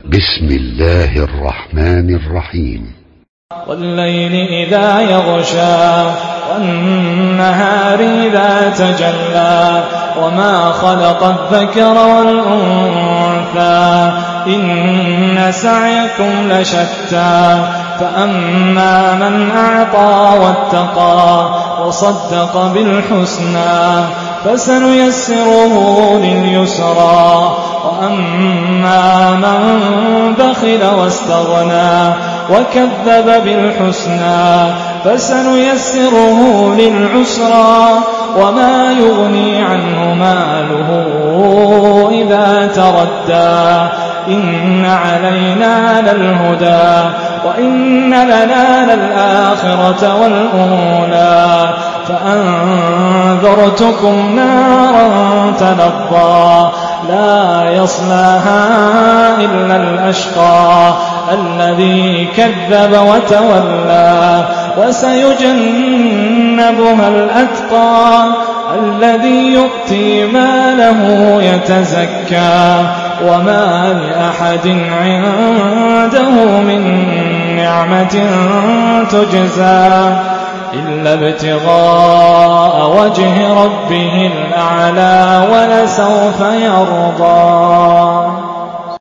بسم الله الرحمن الرحيم. والليل إذا يغشى والنهار إذا تجلى وما خلق الذكر والأنثى إن سعيكم لشتى فأما من أعطى واتقى وصدق بالحسنى فسنيسره لليسرى وأما من بخل واستغنى وكذب بالحسنى فسنيسره للعسرى وما يغني عنه ماله إذا تردى إن علينا للهدى وإن لنا للآخرة والأولى فأنذرتكم نارا تلظى لا يصلاها إلا الأشقى الذي كذب وتولى وسيجنبها الأتقى الذي يؤتي ماله يتزكى وما لأحد عنده من نعمة تجزى إلا ابتغاء وجه ربه الأعلى ولسوف يرضى.